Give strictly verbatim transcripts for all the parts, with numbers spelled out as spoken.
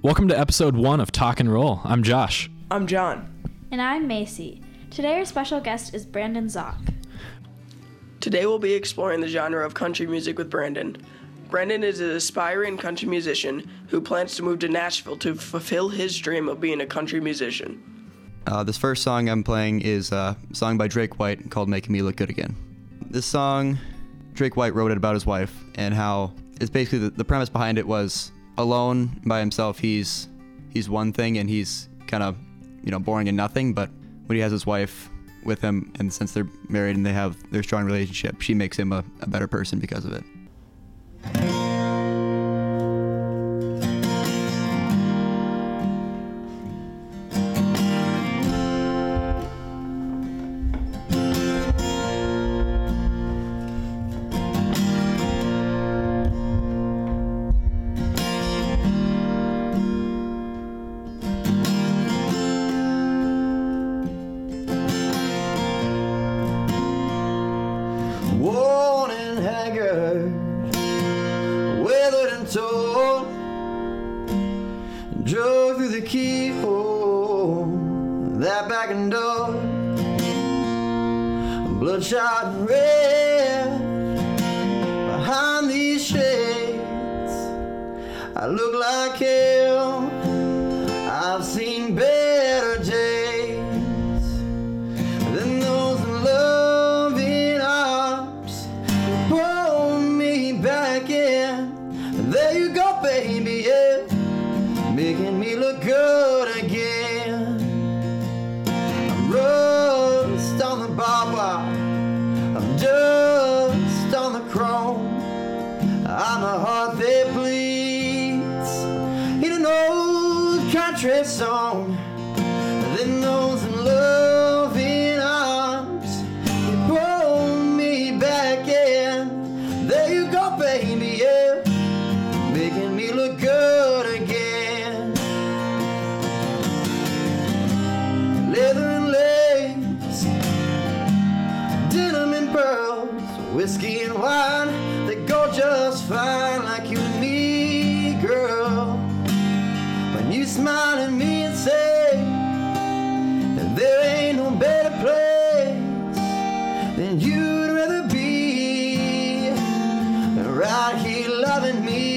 Welcome to episode one of Talk and Roll. I'm Josh. I'm John. And I'm Macy. Today our special guest is Brandon Zock. Today we'll be exploring the genre of country music with Brandon. Brandon is an aspiring country musician who plans to move to Nashville to fulfill his dream of being a country musician. Uh, this first song I'm playing is a song by Drake White called Making Me Look Good Again. This song, Drake White wrote it about his wife and how it's basically the, the premise behind it was alone by himself, he's he's one thing and he's kind of, you know, boring and nothing, but when he has his wife with him, and since they're married and they have their strong relationship, she makes him a, a better person because of it. Worn and haggard, weathered and torn, drove through the keyhole, that back and door, bloodshot and red, behind these shades, I look like hell, I've seen better days than those loving arms pull me back in. There you go, baby, yeah, making me look good again. I'm rust on the barbed wire, I'm dust on the chrome, I'm a heart that bleeds in an old country song. Then those loving arms, you pull me back in. There you go, baby, yeah, making me look good again. Leather and lace, denim and pearls, whiskey and wine, they go just fine like you and me, girl. When you smile at me and say that there ain't no better place than you'd rather be right here loving me.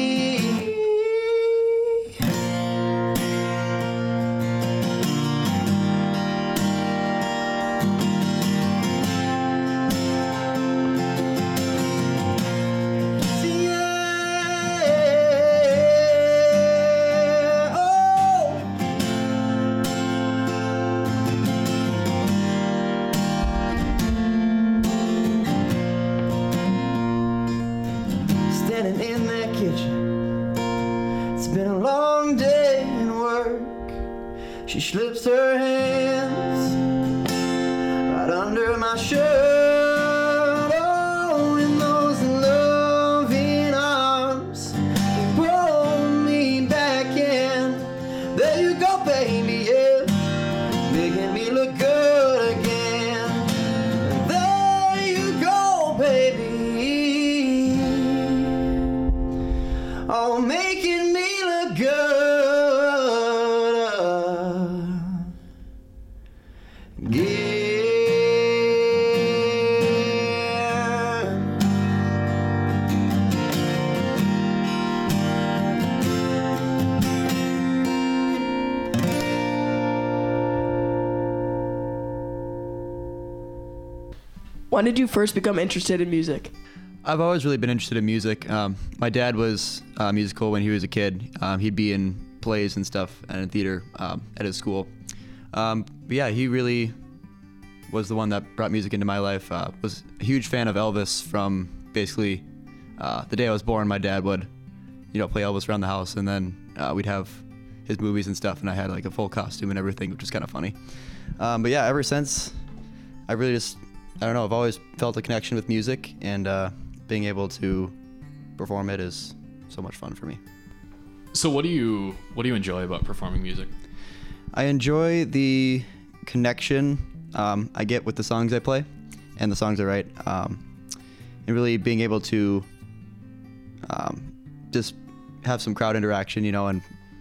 Yeah, oh. Standing in that kitchen, it's been a long day in work. She slips her hands right under my shirt. Oh, in those loving arms, you pull me back in. There you go, baby, yeah, making me look good again. There you go, baby, oh, making me look good again. When did you first become interested in music? I've always really been interested in music. Um, my dad was uh, musical when he was a kid. Um, he'd be in plays and stuff and in theater um, at his school. Um, but yeah, he really was the one that brought music into my life. Uh, was a huge fan of Elvis from basically uh, the day I was born. My dad would, you know, play Elvis around the house, and then uh, we'd have his movies and stuff, and I had like a full costume and everything, which was kind of funny. Um, but yeah, ever since, I really just, I don't know, I've always felt a connection with music, and uh, being able to perform it is so much fun for me. So what do you what do you enjoy about performing music? I enjoy the connection um, I get with the songs I play and the songs I write, um, and really being able to um, just have some crowd interaction, you know, and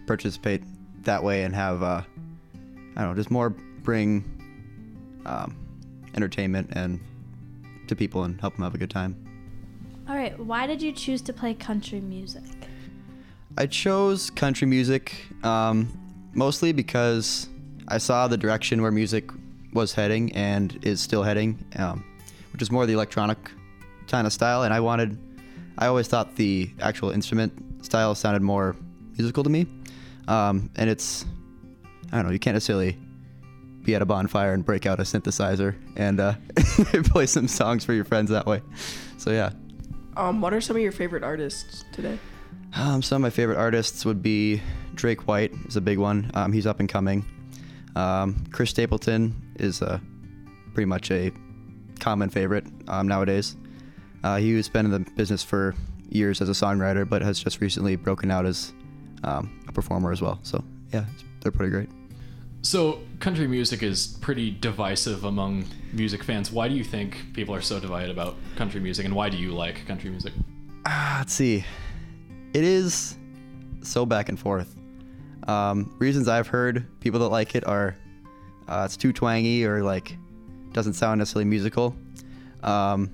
participate that way and have, uh, I don't know, just more bring um, entertainment and to people and help them have a good time. All right, why did you choose to play country music? I chose country music um, mostly because I saw the direction where music was heading and is still heading, um, which is more the electronic kind of style, and I wanted, I always thought the actual instrument style sounded more musical to me, um, and it's, I don't know, you can't necessarily be at a bonfire and break out a synthesizer and uh, play some songs for your friends that way. So yeah. Um, what are some of your favorite artists today? Um, some of my favorite artists would be Drake White is a big one. Um, he's up and coming. Um, Chris Stapleton is uh, pretty much a common favorite um, nowadays. Uh, he's been in the business for years as a songwriter, but has just recently broken out as um, a performer as well. So yeah, they're pretty great. So country music is pretty divisive among music fans. Why do you think people are so divided about country music, and why do you like country music? Uh, let's see. It is so back and forth. Um, reasons I've heard people that like it are uh, it's too twangy or like doesn't sound necessarily musical. Um,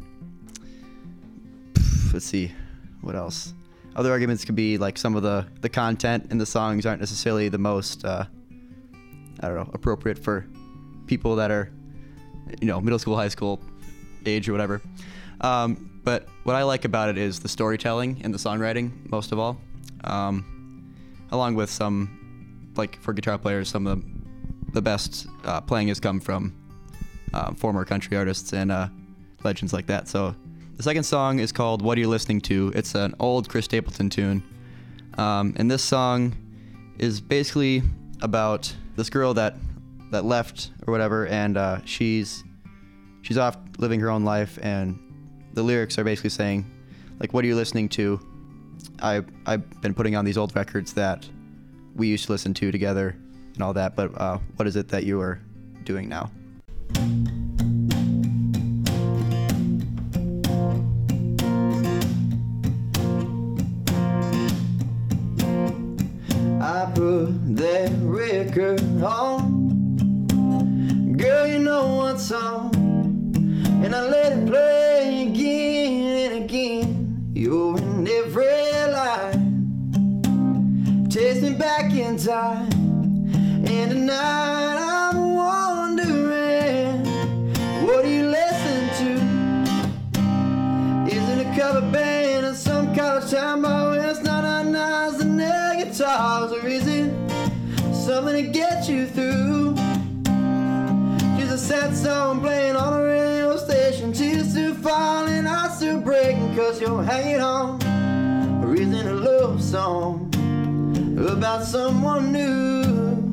let's see, what else? Other arguments could be like some of the, the content in the songs aren't necessarily the most, uh, I don't know, appropriate for people that are, you know, middle school, high school age or whatever. Um, but what I like about it is the storytelling and the songwriting, most of all, um, along with some, like for guitar players, some of the, the best uh, playing has come from uh, former country artists and uh, legends like that. So the second song is called What Are You Listening To? It's an old Chris Stapleton tune. Um, and this song is basically about this girl that that left or whatever, and uh, she's she's off living her own life, and the lyrics are basically saying, like, what are you listening to? I, I've been putting on these old records that we used to listen to together and all that, but uh, what is it that you are doing now? I put that record on, girl, you know what song, and I let it play again and again. You're in every line, takes me back in time, and tonight I'm wondering, what do you listen to? Is it a cover band or some college town boy? It's not a nice and their guitars, or is it something to get you through? Just a sad song playing on a radio station, tears still falling, hearts still breaking, cause you're hanging on. Or is it a love song about someone new?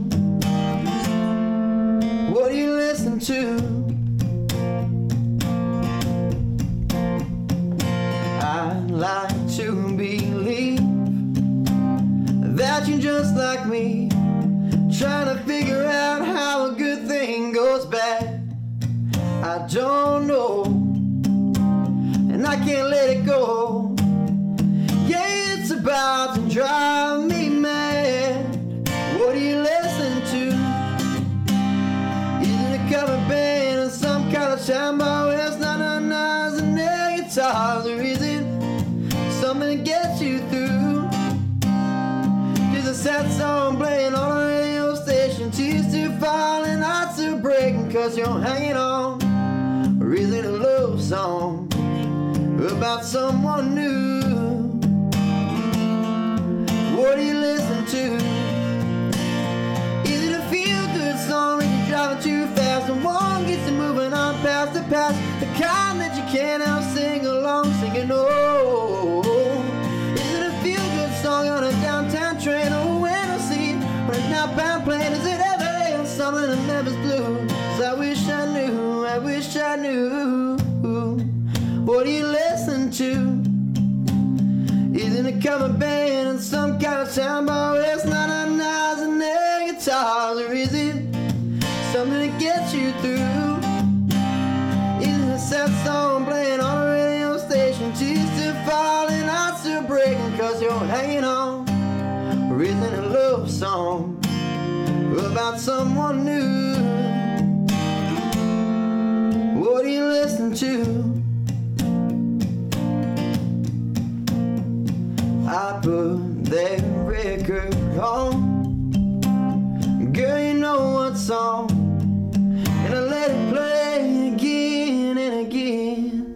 What do you listen to? I like to believe that you're just like me, trying to figure out how a good thing goes bad. I don't know, and I can't let it go. Yeah, it's about to drive me mad. What do you listen to? Is it a cover band or some kind of shambo? It's not a nice and their guitars, or is it something to get you through? Just a sad song playing on a radio station, tears still falling, hearts still breaking, cause you're hanging on. Or is it a love song about someone new? What do you listen to? Is it a feel-good song when you're driving too fast and one gets you moving on past the past, the kind that you can't help sing along, singing oh? Is it a feel-good song on a downtown train or a window seat on an outbound plane? Is it ever something in Memphis blues? I wish I knew, I wish I knew. What do you listen to? Is it a cover band and some kind of town boy? It's not a nice and their guitars, or is it something to get you through? Is it a sad song playing on a radio station, tears still falling, hearts still breaking, cause you're hanging on? Or isn't a love song about someone new. What do you listen to? I put that record on, girl, you know what song, and I let it play again and again.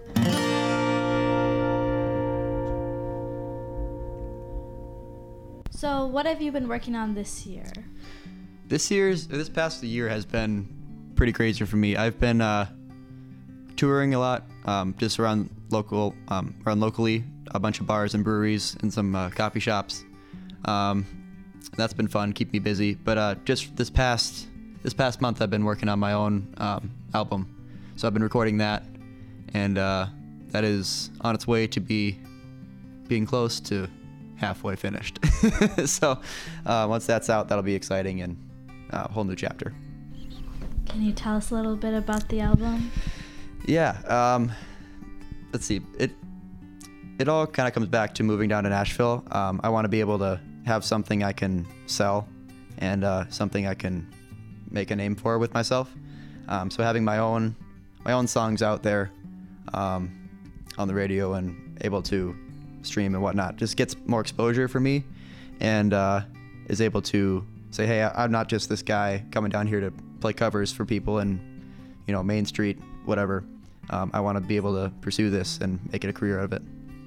So, what have you been working on this year? This year's, this past year has been pretty crazy for me. I've been uh, touring a lot, um, just around local, um, around locally, a bunch of bars and breweries and some uh, coffee shops. Um, that's been fun, keep me busy. But uh, just this past, this past month, I've been working on my own um, album. So I've been recording that, and uh, that is on its way to be being close to halfway finished. So uh, once that's out, that'll be exciting and a whole new chapter. Can you tell us a little bit about the album? Yeah, um, let's see. It it all kind of comes back to moving down to Nashville. Um, I want to be able to have something I can sell and uh, something I can make a name for with myself. Um, so having my own my own songs out there um, on the radio and able to stream and whatnot just gets more exposure for me, and uh, is able to say, hey, I'm not just this guy coming down here to play covers for people and, you know, Main Street, whatever. Um, I want to be able to pursue this and make it a career out of it.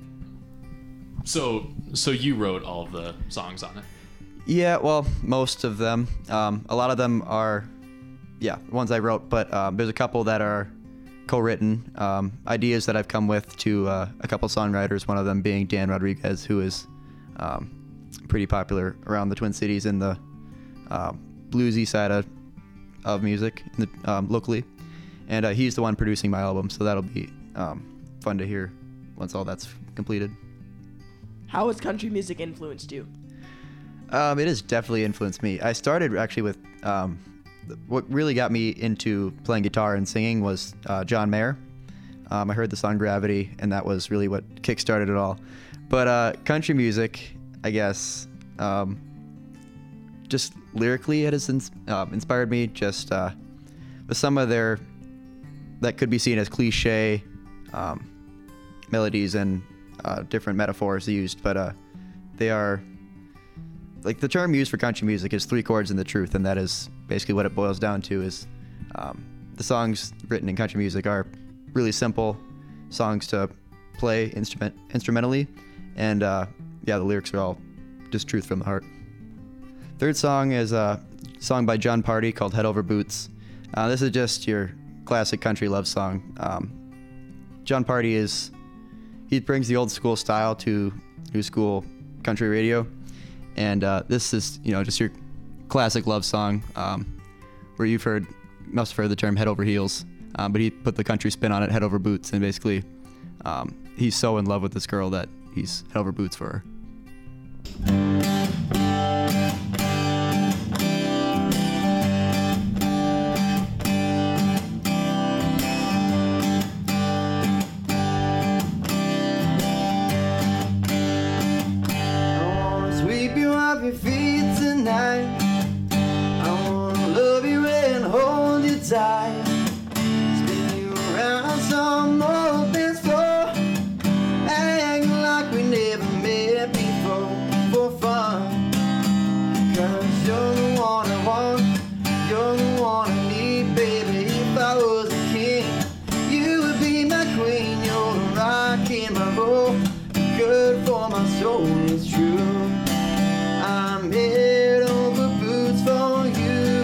So, so you wrote all of the songs on it? Yeah, well, most of them. Um, a lot of them are, yeah, ones I wrote, but um, there's a couple that are co-written, um, ideas that I've come with to uh, a couple songwriters, one of them being Dan Rodriguez, who is um, pretty popular around the Twin Cities in the uh, bluesy side of, of music in the, um, locally. And uh, he's the one producing my album, so that'll be um, fun to hear once all that's completed. How has country music influenced you? Um, it has definitely influenced me. I started actually with um, what really got me into playing guitar and singing was uh, John Mayer. Um, I heard the song Gravity, and that was really what kick-started it all. But uh, country music, I guess, um, just lyrically it has ins- uh, inspired me, just uh, with some of their, that could be seen as cliche um, melodies and uh, different metaphors used, but uh, they are, like the term used for country music is three chords and the truth, and that is basically what it boils down to. Is um, the songs written in country music are really simple songs to play instrument instrumentally, and uh, yeah, the lyrics are all just truth from the heart. Third song is a song by Jon Pardi called Head Over Boots. Uh, this is just your classic country love song. Um, Jon Pardi is, he brings the old school style to new school country radio. And uh, this is, you know, just your classic love song, um, where you've heard, must have heard the term head over heels, um, but he put the country spin on it, head over boots, and basically um, he's so in love with this girl that he's head over boots for her. Your feet tonight. I wanna love you and hold you tight. Spin you around some old dance floor, acting like we never met before, for fun. Cause you're the one I want, you're the one I need, baby. If I was a king, you would be my queen. You're the rock in my boat, good for my soul, it's true. I'm head over boots for you.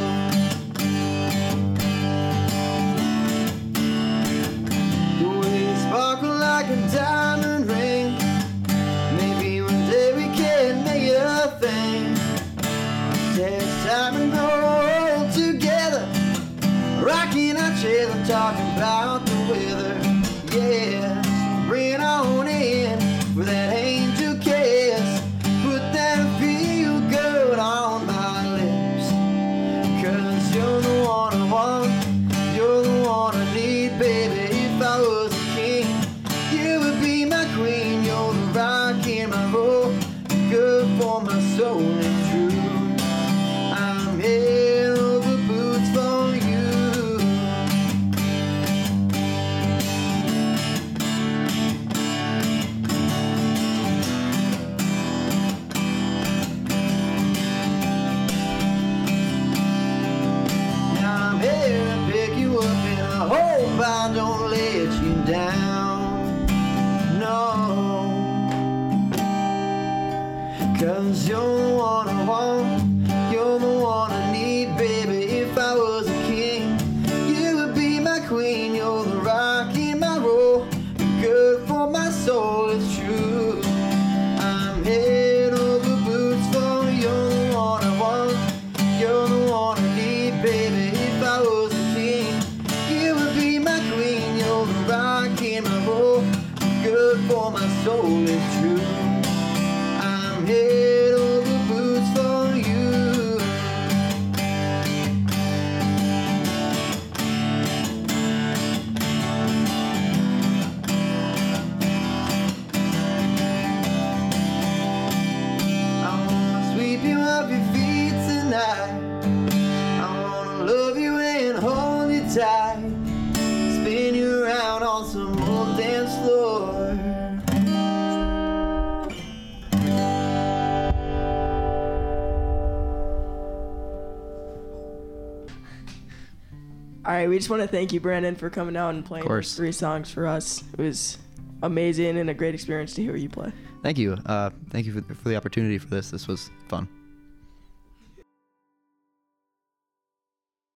The way you sparkle like a diamond ring. Maybe one day we can make it a thing. Takes time to grow old together, rocking our chairs and talking about the weather. Yeah, so bring it on in with that angel kiss. Put that feel good on my lips. Cause you're the one I want, you're the one I need, baby. If I was a king, you would be my queen. You're the rock in my boat, good for my hope I don't let you down. No, 'cause you're the one I want, you're the one I need, baby. If I was a king, you would be my queen. You're the rock in my roll, good for my soul, it's true. I'm head over boots for you. You're the one I want, you're the one I need, baby. If I was a king, you would be my queen. You're the rock in my roll, good for my soul, it's true. I'm head over boots for you. I wanna sweep you off your feet tonight. I wanna love you and hold you tight. Spin you around on some old dance floor. All right, we just want to thank you, Brandon, for coming out and playing Of course. three songs for us. It was amazing and a great experience to hear you play. Thank you. Uh, thank you for, for the opportunity for this. This was fun.